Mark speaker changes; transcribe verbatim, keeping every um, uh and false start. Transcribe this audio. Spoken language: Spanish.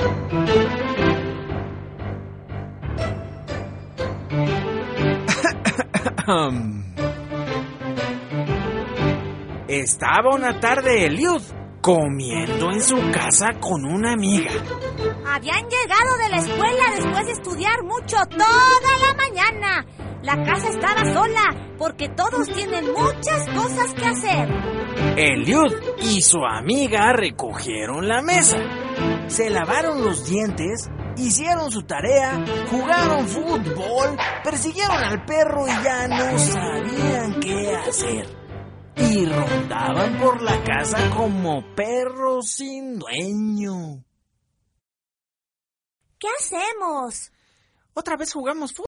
Speaker 1: Estaba una tarde Eliud comiendo en su casa con una amiga.
Speaker 2: Habían llegado de la escuela después de estudiar mucho toda la mañana. La casa estaba sola porque todos tienen muchas cosas que hacer.
Speaker 1: Eliud y su amiga recogieron la mesa, se lavaron los dientes, hicieron su tarea, jugaron fútbol, persiguieron al perro y ya no sabían qué hacer. Y rondaban por la casa como perros sin dueño.
Speaker 2: ¿Qué hacemos?
Speaker 1: Otra vez jugamos fútbol.